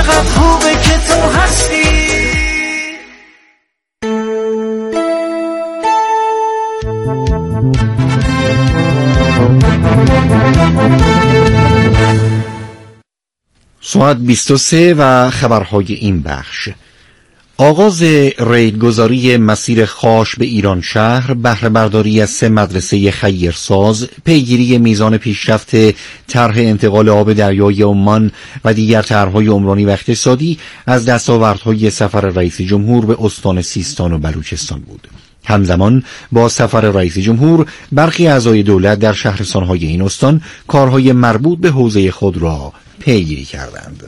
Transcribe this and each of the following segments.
چقدر خوبه که تو هستی. ساعت 23 و خبرهای این بخش. آغاز ریلگذاری مسیر خاش به ایران شهر، بهره برداری از 3 مدرسه خیرساز، پیگیری میزان پیشرفت طرح انتقال آب دریای عمان و دیگر طرح‌های عمرانی و اقتصادی از دستاوردهای سفر رئیس جمهور به استان سیستان و بلوچستان بود. همزمان با سفر رئیس جمهور، برخی اعضای دولت در شهرستان‌های این استان کارهای مربوط به حوزه خود را پیگیری کردند.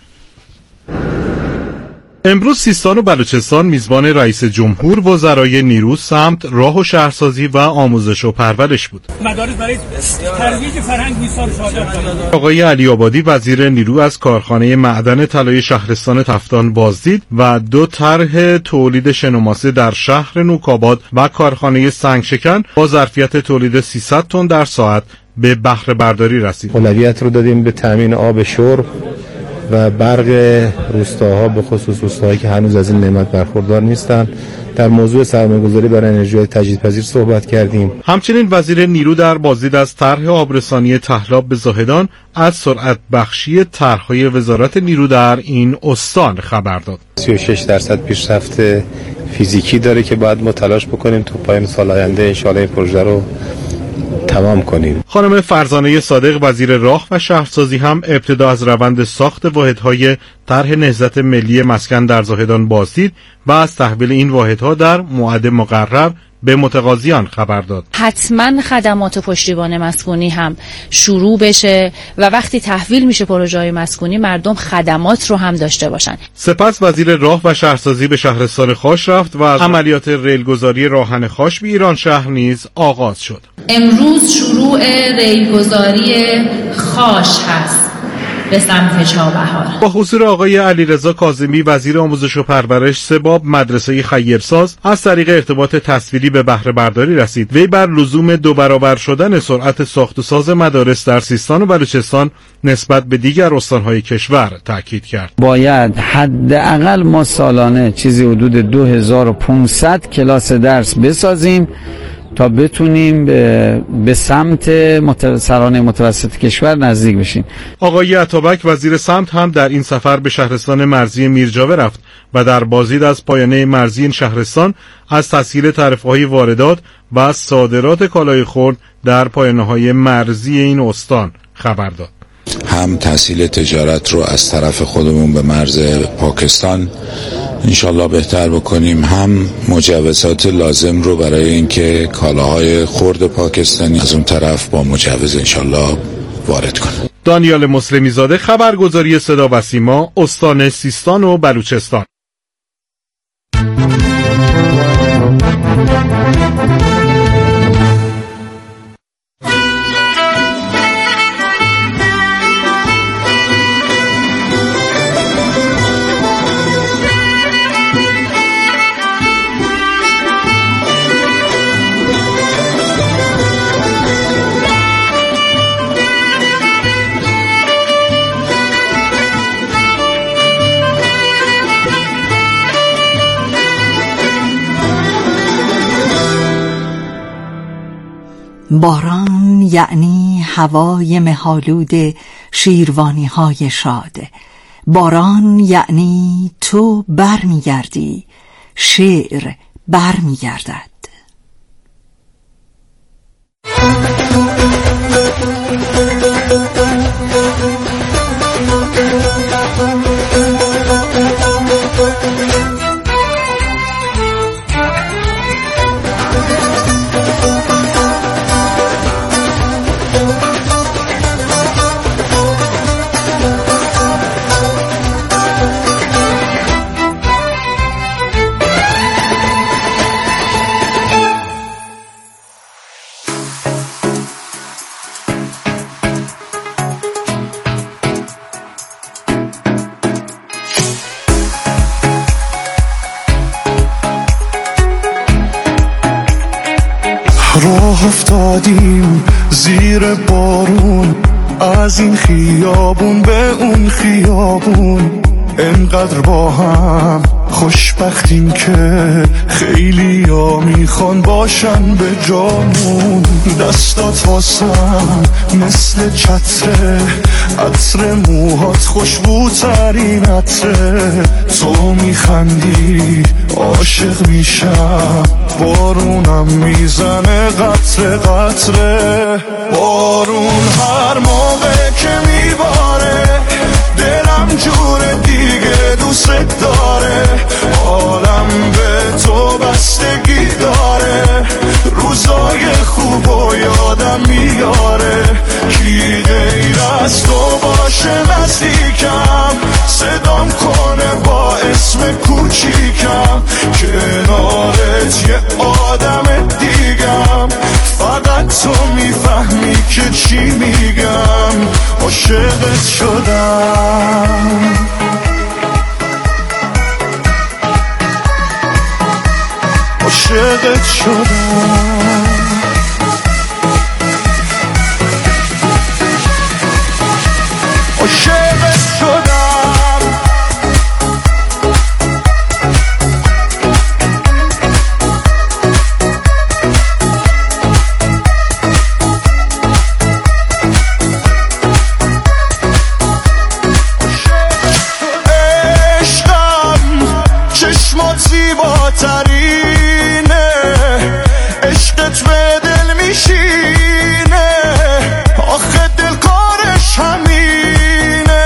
امروز سیستان و بلوچستان میزبان رئیس جمهور، وزرای نیرو، سمت، راه و شهرسازی و آموزش و پرورش بود. مدارس برای ترویج فرهنگ میسان صادر. آقای علی آبادی وزیر نیرو از کارخانه معدن طلای شهرستان تفتان بازدید و 2 طرح تولید شن و ماسه در شهر نوک‌آباد و کارخانه سنگشکن با ظرفیت تولید 300 تن در ساعت به بهره برداری رسید. اولویت رو دادیم به تامین آب شرب و برق روستاها، به خصوص روستاهایی که هنوز از این نعمت برخوردار نیستند. در موضوع سرمایه‌گذاری برای انرژی‌های تجدیدپذیر صحبت کردیم. همچنین وزیر نیرو در بازدید از طرح آبرسانی طحلاب به زاهدان از سرعت بخشی طرح‌های وزارت نیرو در این استان خبر داد. 36% پیشرفت فیزیکی داره که باید ما تلاش بکنیم تا پایان سال آینده انشاءالله این پروژه رو تمام کنیم. خانم فرزانه صادق وزیر راه و شهرسازی هم ابتدا از روند ساخت واحدهای طرح نهضت ملی مسکن در زاهدان بازدید و از تحویل این واحدها در موعد مقرر به متقاضیان خبر داد. حتما خدمات پشتیبان مسکونی هم شروع بشه و وقتی تحویل میشه پروژه‌های مسکونی مردم خدمات رو هم داشته باشن. سپس وزیر راه و شهرسازی به شهرستان خاش رفت و از عملیات ریلگذاری راهن خاش به ایران شهر نیز آغاز شد. امروز شروع ریلگذاری خاش هست به سمت چابهار. با حضور آقای علیرضا کاظمی وزیر آموزش و پرورش، 3 باب مدرسه خیرساز از طریق ارتباط تصویری به بهره برداری رسید. وی بر لزوم 2 برابر شدن سرعت ساخت و ساز مدارس در سیستان و بلوچستان نسبت به دیگر استان‌های کشور تاکید کرد. باید حداقل ما سالانه چیزی حدود 2500 کلاس درس بسازیم تا بتونیم به سمت سرانه متوسط کشور نزدیک بشیم. آقای عطابک وزیر سمت هم در این سفر به شهرستان مرزی میرجاوه رفت و در بازدید از پایانه مرزی این شهرستان از تسهیل تعرفه‌های واردات و از صادرات کالای خرد در پایانه‌های مرزی این استان خبر داد. هم تسهیل تجارت رو از طرف خودمون به مرز پاکستان انشالله بهتر بکنیم، هم مجوزات لازم رو برای اینکه کالاهای خرد پاکستانی از اون طرف با مجوز انشالله وارد کنیم. دانیال مسلمی زاده، خبرگزاری صدا و سیما، استان سیستان و بلوچستان. باران یعنی هوای مه‌آلود شیروانی‌های شاد. باران یعنی تو برمیگردی، شعر برمیگردد. راه افتادیم زیر بارون، از این خیابون به اون خیابون، انقدر با هم خوشبختیم که خیلی ها میخوان باشن به جامون. دستات واسم مثل چتره، عطر موهات خوشبوترین عطره. تو میخندی عاشق میشم، بارونم میزنه قطره قطره. بارون هر موقع که میباره دلم جور دیگه دوست داره. عالم به تو بستگی داره، روزای خوب و یادم میاره. کی غیر از تو باشه نزدیکم، صدام کنه با اسم کوچیکم. کنارت یه آدم دیگم، فقط تو میفهمی که چی میگم. عاشقت شدم، عاشقت شدم، عاشقت شدم. زیباترینه، عشقت به دل میشینه، آخه دل کارش همینه.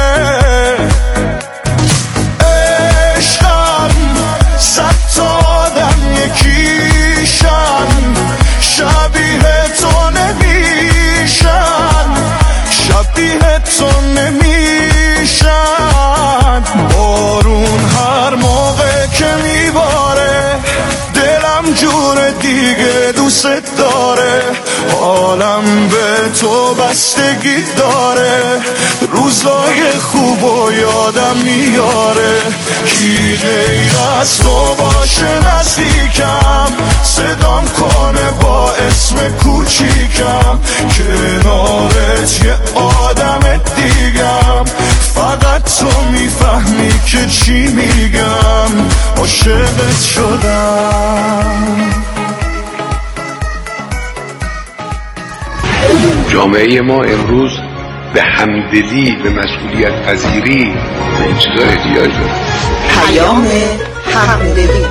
عشقم صد تا آدم یکیشن، شبیه تو نمیشن، شبیه تو نمیشن. بارون هر موقع که میباره دلم جور دیگه دوست داره. عالم به تو بستگی داره، روزای خوب و یادم میاره. کی غیر از تو باشه نزدیکم، صدام کنه با اسم کوچیکم. کنارت یه آدم دیگم، فقط تو میفهمی که چی میگم. عاشقت شدم. جامعه ما امروز به همدلی، به مسئولیت پذیری، به این چیزا احتیاج داره. پیام همدلی.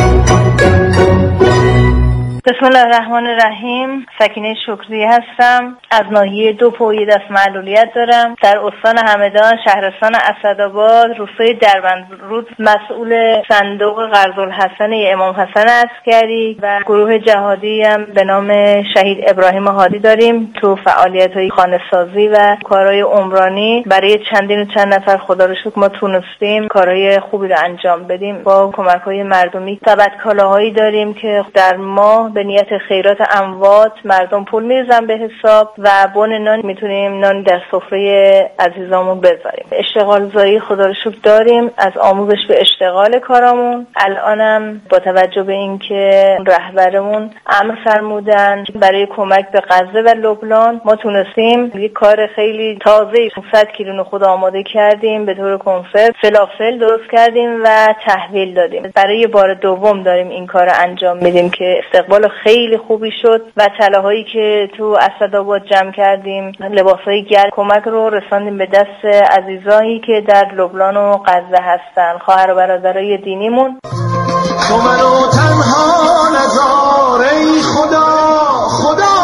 بسم الله الرحمن الرحیم. سکینه شکری هستم، از ناحیه دو پویه دست معلولیت دارم، در استان همدان، شهرستان اسدآباد، روستای دربندرود. مسئول صندوق قرض‌الحسن امام حسن عسکری و گروه جهادی هم به نام شهید ابراهیم هادی داریم. تو فعالیت‌های خانه‌سازی و کارهای عمرانی برای چندین و چند نفر خدا رو شکر ما تونستیم کارهای خوبی رو انجام بدیم. با کمک‌های مردمی سبد کالاهایی داریم که در ما به نیت خیرات اموات مردم پول میریزن به حساب و بن نان میتونیم نان در سفره عزیزامون بذاریم. اشتغال زایی خدا رو شکر داریم، از آموزش به اشتغال کارامون. الانم با توجه به اینکه رهبرمون امر فرمودن برای کمک به غزه و لبنان، ما تونستیم یک کار خیلی تازه 500 کیلو نخود آماده کردیم، به طور کنسرو فلافل درست کردیم و تحویل دادیم. برای بار دوم داریم این کار رو انجام میدیم که استقبال خیلی خوبی شد و طلاهایی که تو اسدآباد جمع کردیم، لباسای گرم، کمک رو رساندیم به دست عزیزایی که در لبنان و غزه هستن، خواهر و برادرای دینیمون. تو منو تنها نذار ای خدا خدا.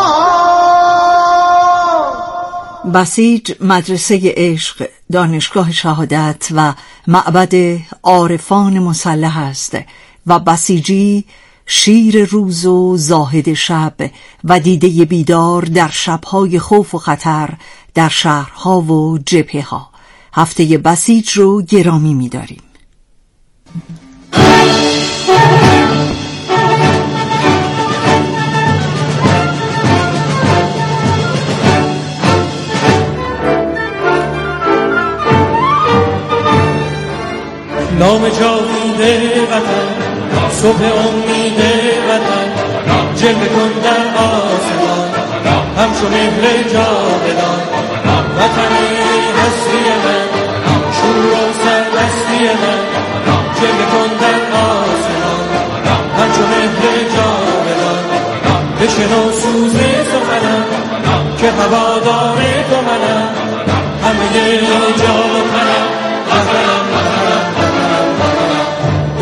بسیج مدرسه عشق، دانشگاه شهادت و معبد عارفان مسلح است و بسیجی شیر روز و زاهد شب و دیده بیدار در شبهای خوف و خطر در شهرها و جبهه ها. هفته بسیج رو گرامی می داریم. نام جاوید وطن، صبح امید وطن، جلوه کن در آسمان همچون مهر جاودان. وطن هستی من، شور و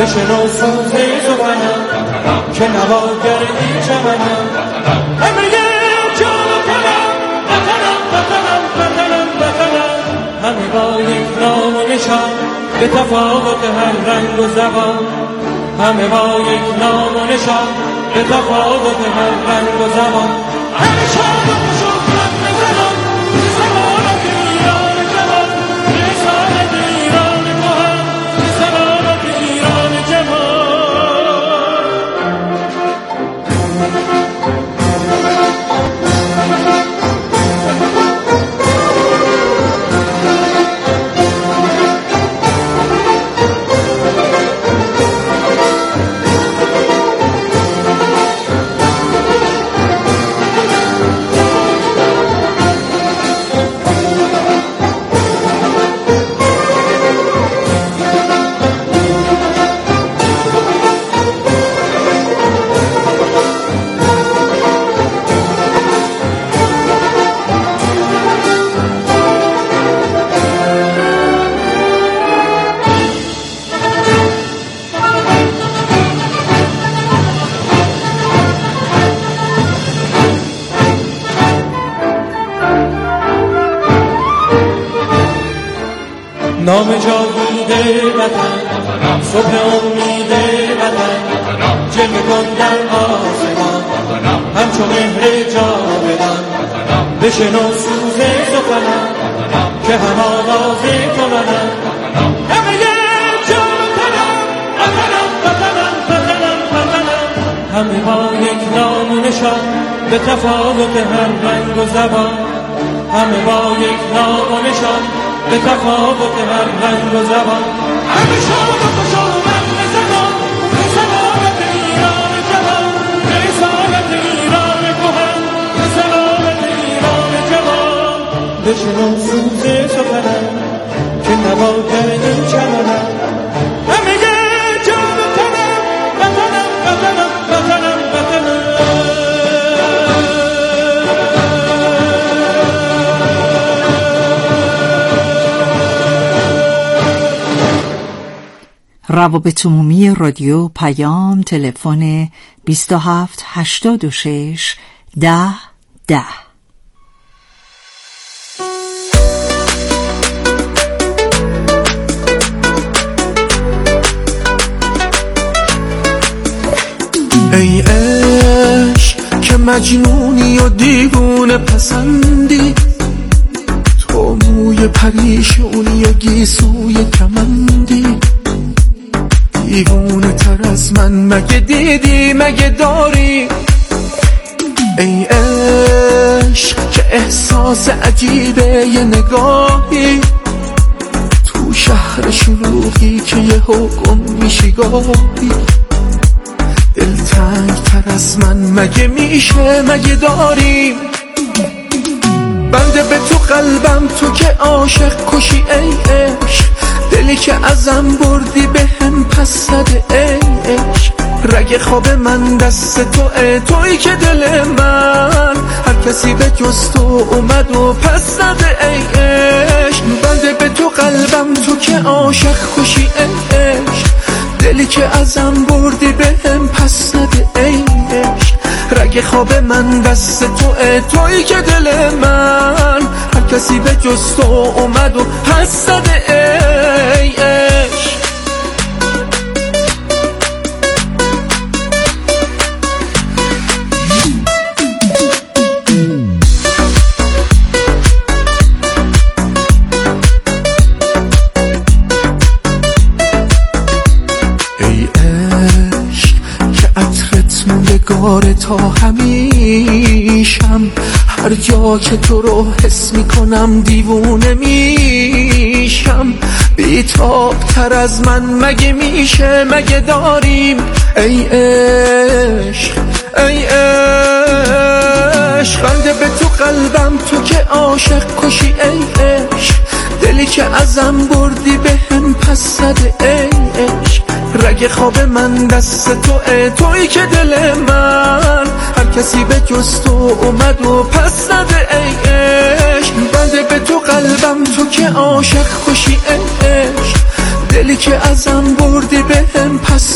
بشنو سوز سخنم که نواگر این چمنم همه جا وطنم وطنم وطنم وطنم وطنم همه با یک نام و نشان به تفاوت هر رنگ و زبان همه با یک نام و نشان به تفاوت هر رنگ و زبان همه شاد و خوشوقت بزنم سلامت ایران جوان رسالت ایران کهن سلامت ایران جوان نام جاوید وطن صبح امید وطن جلوه کن در آسمان همچون مهر جاودان بشنو سوز سخنم که هم آواز تو منم همه جا وطنم وطنم وطنم وطنم وطنم همه با یک نام و نشان به تفاوت هر رنگ و زبان همه با یک نام و نشان به تفاوت هر رنگ و زبان همه شاد و خوش آمد به زمان به سلامت ایران جوان به رسالت ایران کهن به سلامت ایران جوان بشنو سوز سخنم که نواگر این چمنم همه جا وطنم وطنم وطنم وطنم وطنم روابط عمومی رادیو پیام تلفن 27 86 10 10. ای عشق که مجنونی و دیوونه پسندی تو موی پریشونی و گیسوی کمندی دیوونه تر از من مگه دیدی مگه داری ای عشق که احساس عجیبه یه نگاهی تو شهر شلوغی که یه حکم میشی گاهی دلتنگ تر از من مگه میشه مگه داری بنده به تو قلبم تو که عاشق کشی ای عشق دلی که ازم بردی به هم پس زده ای عشق رگ خواب من دست تویی که دل من هر کسی به جز تو اومد و پس زده ای عشق بنده به تو قلبم تو که عاشق کشی ای عشق دلی که ازم بردی به هم پس زده ای عشق رگ خواب من دست تویی که دل من هر کسی به جز تو اومد و پس زده ای عشق موندگار تا همیشم هر جا که تو رو حس میکنم دیوونه میشم بیتاب تر از من مگه میشه مگه داریم ای عشق ای عشق بنده به تو قلبم تو که عاشق کشی ای عشق دلی که ازم بردی به هم پس زده ای عشق رگ خواب من دست تویی که دل من هر کسی به جز تو اومد و پس زده ای عشق بنده به تو قلبم تو که عاشق کشی ای عشق دلی که ازم بردی به هم پس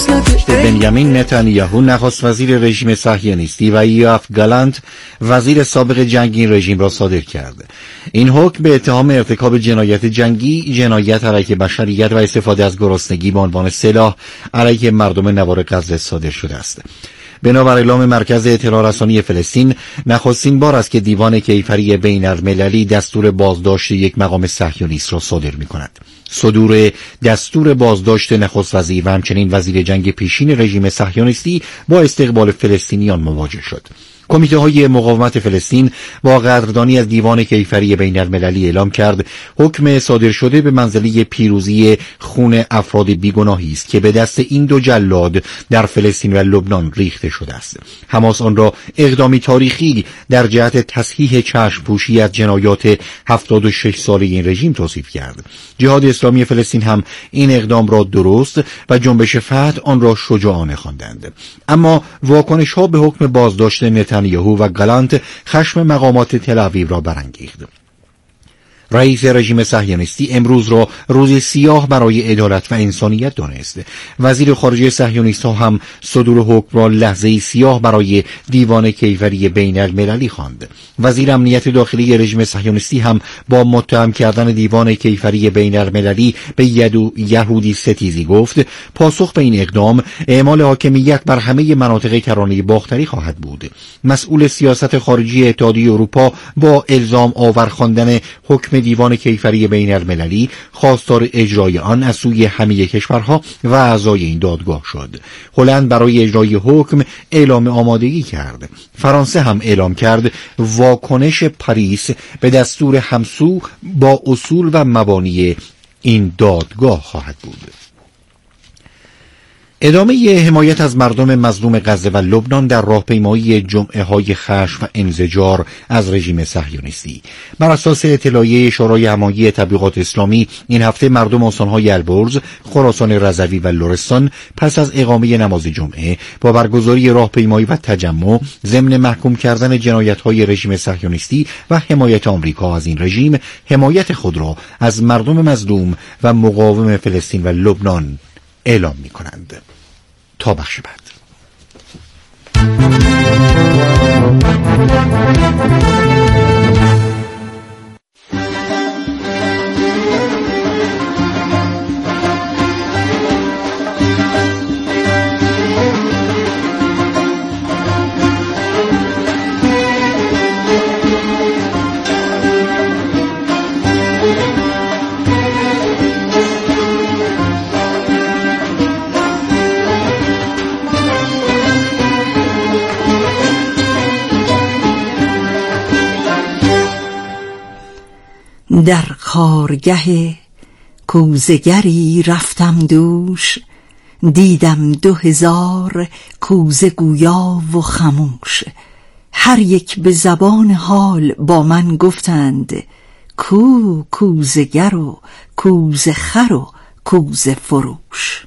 بنیامین نتانیاهو نخست وزیر رژیم صهیونیستی و یوآف گالانت وزیر سابق جنگی این رژیم را صادر کرد. این حکم به اتهام ارتکاب جنایت جنگی، جنایت علیه بشریت و استفاده از گرسنگی به عنوان سلاح علیه مردم نوار غزه صادر شده است. بنابر اعلام مرکز اطلاع رسانی فلسطین، نخستین بار است که دیوان کیفری بین المللی دستور بازداشت یک مقام صهیونیست را صادر می کند. صدور دستور بازداشت نخست وزیر و همچنین وزیر جنگ پیشین رژیم صهیونیستی با استقبال فلسطینیان مواجه شد. کمیته های مقاومت فلسطین با قدردانی از دیوان کیفری بین المللی اعلام کرد حکم صادر شده به منزله پیروزی خون افراد بیگناهی است که به دست این دو جلاد در فلسطین و لبنان ریخته شده است. حماس آن را اقدامی تاریخی در جهت تصحیح چشم‌پوشی از جنایات 76 ساله این رژیم توصیف کرد. جهاد اسلامی فلسطین هم این اقدام را درست و جنبش فتح آن را شجاعانه خواندند. اما واکنش‌ها به حکم بازداشت نتانیاهو و گالانت خشم مقامات تل‌آویو را برانگیخت. رئیس رژیم صهیونیستی امروز را روز سیاه برای عدالت و انسانیت دانست. وزیر خارجه صهیونیست‌ها هم صدور حکم را لحظه سیاه برای دیوان کیفری بین المللی خواند. وزیر امنیت داخلی رژیم صهیونیستی هم با متهم کردن دیوان کیفری بین المللی به یهودی ستیزی گفت پاسخ به این اقدام اعمال حاکمیت بر همه مناطق کرانه باختری خواهد بود. مسئول سیاست خارجی اتحادیه اروپا با الزام آور خواندن حکم دیوان کیفری بین المللی خواستار اجرای آن از سوی همه کشورها و اعضای این دادگاه شد. هلند برای اجرای حکم اعلام آمادگی کرد. فرانسه هم اعلام کرد واکنش پاریس به دستور همسو با اصول و مبانی این دادگاه خواهد بود. ادامه حمایت از مردم مظلوم غزه و لبنان در راهپیمایی جمعه‌های خشم و انزجار از رژیم صهیونیستی. بر اساس اطلاعیه شورای هماهنگی تبلیغات اسلامی، این هفته مردم استان‌های البرز، خراسان رضوی و لرستان پس از اقامه نماز جمعه با برگزاری راهپیمایی و تجمع ضمن محکوم کردن جنایت‌های رژیم صهیونیستی و حمایت آمریکا از این رژیم، حمایت خود را از مردم مظلوم و مقاوم فلسطین و لبنان اعلام می‌کنند. تا بخش بعد. در خارگه کوزگری رفتم دوش، دیدم 2000 کوزه گویا و خموش. هر یک به زبان حال با من گفتند کو کوزگر و کوزه خر و کوزه فروش.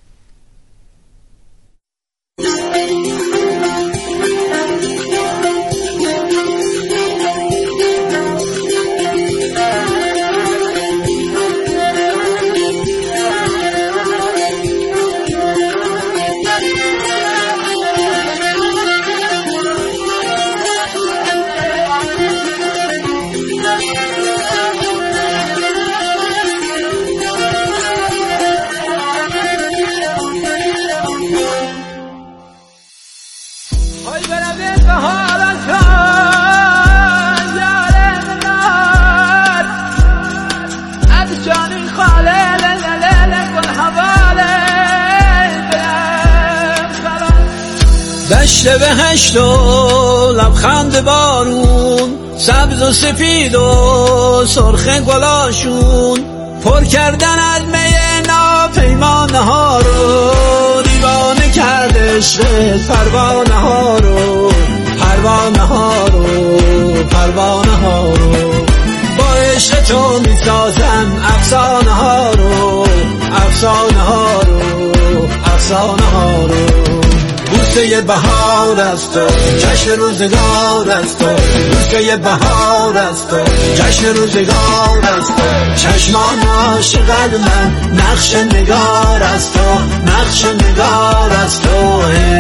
دشت بهشت و لبخند بارون، سبز و سفید و سرخ گلاشون، پر کردن از می ناپیمانه ها رو، دیوانه کرد عشق پروانه ها رو، پروانه ها رو، پروانه ها رو. با عشق تو میسازم افسانه ها رو، افسانه ها رو، افسانه ها رو. بوسه بهار است تو، جشن روزگار است تو، بوسه بهار است تو، جشن روزگار است تو. چشمان عاشق من نقش نگار است تو، نقش نگار است تو.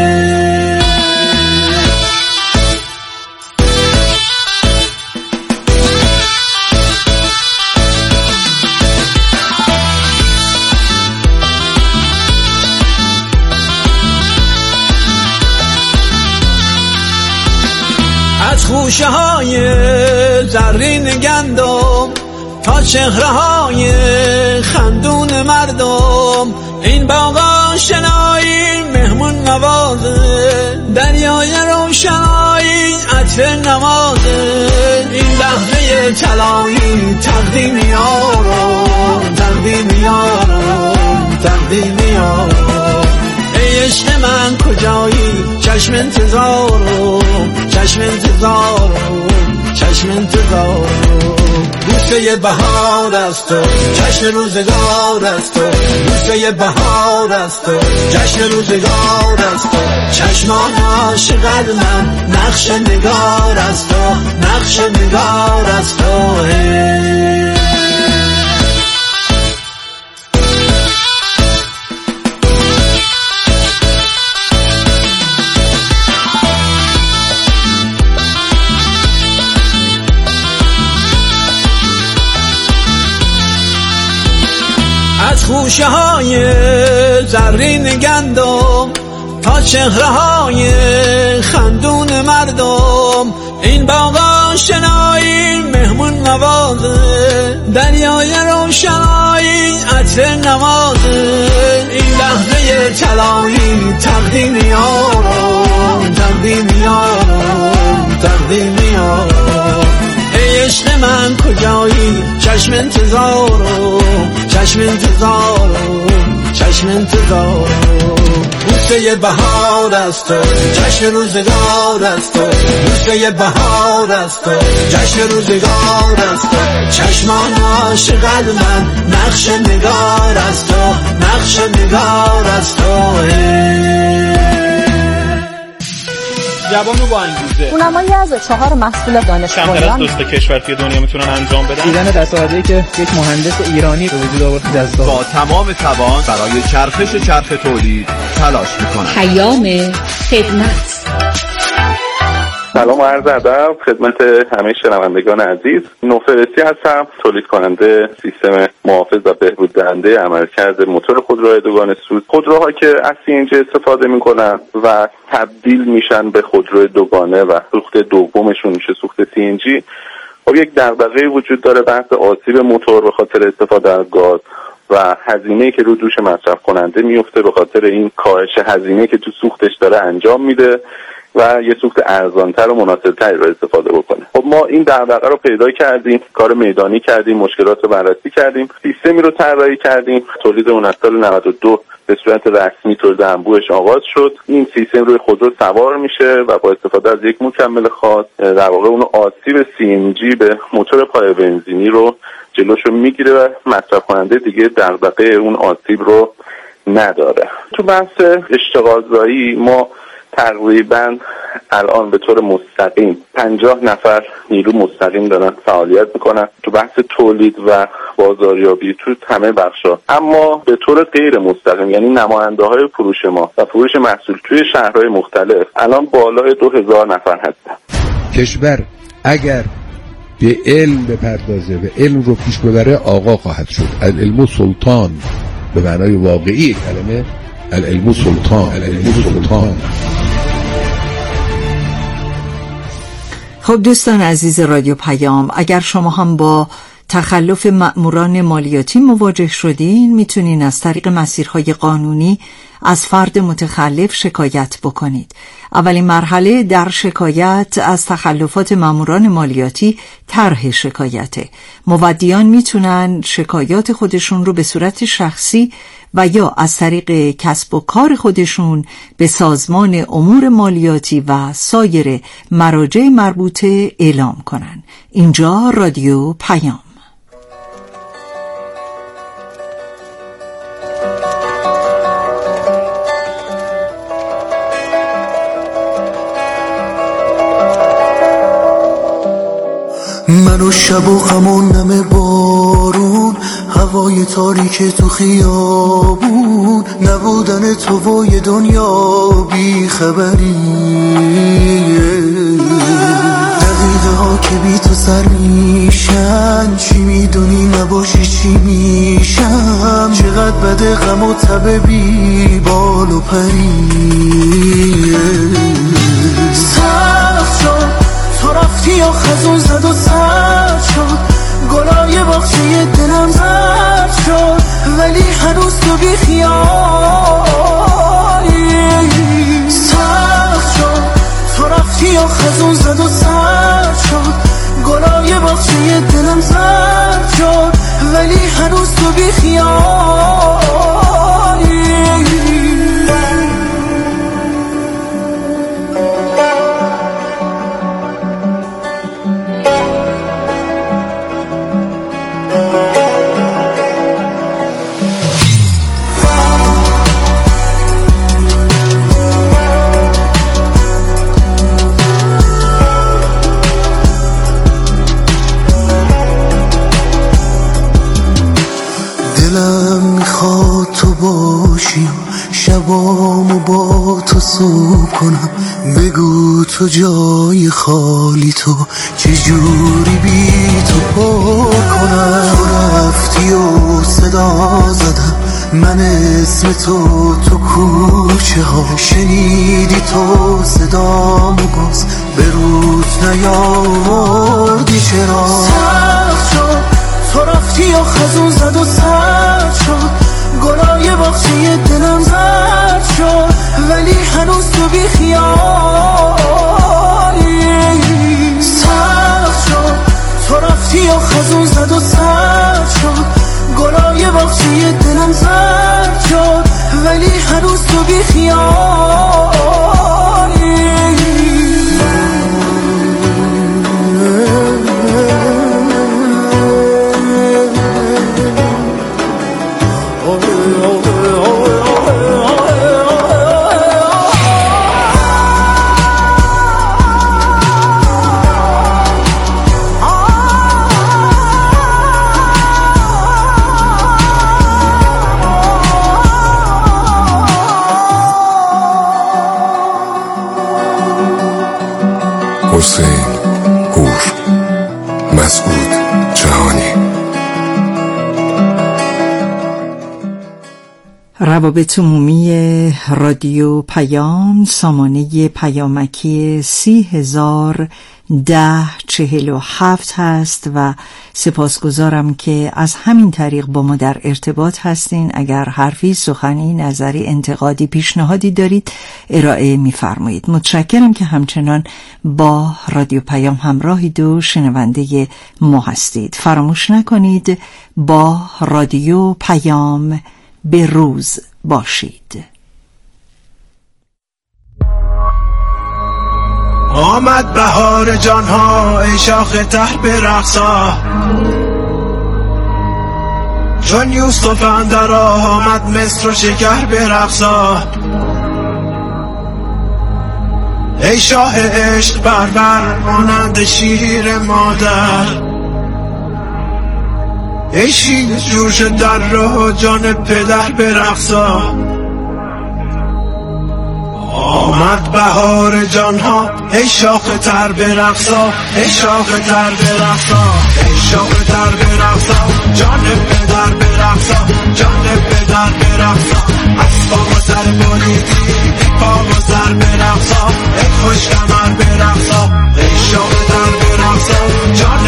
از خوشه های زرین گندم تا چهره های خندون مردم، این باغ آشنایی مهمون نوازه، دریای روشنایی عطر نمازه، این لحظه طلایی تقدیم یارم، تقدیم یارم، تقدیم یارم. ای عشق من کجایی؟ چشم انتظارم، چشم انتظارم، چشم انتظارم. بوسه بهار است تو، جشن روزگار است تو، بوسه بهار است تو، جشن روزگار است تو. چشمان عاشق من نقش نگار است تو، نقش نگار است تو. از خوشه های زرین گندم تا چهره های خندون مردم، این باغ آشنایی مهمون نوازه، دریای روشنایی عطر نمازه، این لحظه طلایی تقدیم یارم، تقدیم یارم، تقدیم یارم. ای عشق من کجایی؟ چشم انتظارم، چشم انتظارم، چشم انتظارم. بوسه بهار است تو، جشن روزگار است تو، بوسه بهار است تو، جشن روزگار است تو. چشمان عاشق من نقش نگار است تو، نقش نگار است تو. جوان و با انگیزه اونمایی از 4 محصول دانشگاهیان کمتر از دوست کشور توی دنیا میتونن انجام بدن. دیدن دستاوردی که یک مهندس ایرانی به وجود آورد جذاب. با تمام توان برای چرخش چرخ تولید تلاش میکنن. پیام خدمت. سلام و عرض ادب خدمت همه شنوندگان عزیز. نوفرستی هستم، تولید کننده سیستم محافظ و بهبود دهنده عملکرد موتور خودروهای دوگانه سوز. خودروها که از CNG استفاده میکنن و تبدیل میشن به خودروی دوگانه و سوخت دومشون میشه سوخت CNG. خب یک دغدغه وجود داره، بحث آسیب موتور به خاطر استفاده از گاز و هزینه‌ای که رو دوش مصرف کننده میفته به خاطر این کاهش هزینه‌ای که تو سوختش داره انجام میده و یه سوخت ارزانتر و مناسبتری رو استفاده بکنه. خب ما این دغدغه رو پیدا کردیم، کار میدانی کردیم، مشکلات رو بررسی کردیم، سیستمی رو طراحی کردیم. تولید اون از سال 92 به صورت رسمی تولید انبوهش آغاز شد. این سیستم روی خودرو سوار میشه و با استفاده از یک مکمل خاص در واقع اون آسیب CNG به موتور پای بنزینی رو جلوشو میگیره و مصرف کننده دیگه دغدغه اون آسیب رو نداره. تو بحث اشتغال زایی ما تقریبا الان به طور مستقیم 50 نفر نیرو مستقیم دارن فعالیت میکنن تو بحث تولید و بازاریابی تو همه بخشا. اما به طور غیر مستقیم یعنی نماینده های فروش ما و فروش محصول توی شهرهای مختلف الان بالای 2000 نفر هستن. کشور اگر به علم بپردازه و علم رو پیش ببره آقا خواهد شد. العلم سلطان به معنای واقعی کلمه، العلم سلطان، العلم سلطان. خب دوستان عزیز رادیو پیام، اگر شما هم با تخلف مأموران مالیاتی مواجه شدین میتونین از طریق مسیرهای قانونی از فرد متخلف شکایت بکنید. اولین مرحله در شکایت از تخلفات مأموران مالیاتی طرح شکایته. مودیان میتونن شکایات خودشون رو به صورت شخصی و یا از طریق کسب و کار خودشون به سازمان امور مالیاتی و سایر مراجع مربوطه اعلام کنن. اینجا رادیو پیام. من و شب و غم و نم بارون، هوای تاریک تو خیابون، نبودن تو و یه دنیا بی خبری، دقیقه ها که بی تو سر میشن، چی میدونی نباشی چی میشم، چقدر بده غم و تب بی بال و پری. سخت شد تو رفتی یا خزون زد و سر شد، گلای باغچه دلم زرد شد، ولی هنوز تو بی خیالی. سخت شد تو رفتی یا خزون زد و سر شد، گلای باغچه دلم زرد شد، ولی هنوز تو بی خیالی. دلم میخواد تو باشی، شبامو با تو صبح کنم، بگو تو جای خالی تو چجوری بی تو پر کنم. تو رفتی و صدا زدم من اسم تو کوچه ها، شنیدی تو صدامو باز به روت نیاوردی چرا. سخت شد تو رفتی و خزون زد و سر شد، گلای باغچه دلم زرد شد، ولی هنوز تو بی خیالی. سخت شد تو رفتی و خزون زد و سر شد، گلای باغچه دلم زرد شد، ولی هنوز تو بی خیالی. حسین هور، مسعود جهانی. روابط عمومی رادیو پیام، سامانه پیامکی 30,1047 هست و سپاسگزارم که از همین طریق با ما در ارتباط هستین. اگر حرفی، سخنی، نظری، انتقادی، پیشنهادی دارید ارائه می‌فرمایید. متشکرم که همچنان با رادیو پیام همراهید و شنونده ما هستید. فراموش نکنید با رادیو پیام به روز باشید. آمد بهار جانها ای شاخ ته به رقصا، چون یوسف اندر آمد مصر و شکر به رقصا. ای شاه عشق بربر مانند شیر مادر، ای شیر جوش در رو جان پدر به رقصا. آمد بهار جانها ای شاخ تر به رقصا، ای شاخ تر به رقصا، ای شاخ تر به رقصا، جان پدر به رقصا، جان پدر به رقصا. از پا و سر بریدی پا و سر به رقصا، ای خوش کمر به رقصا، ای شاخ تر به رقصا، جان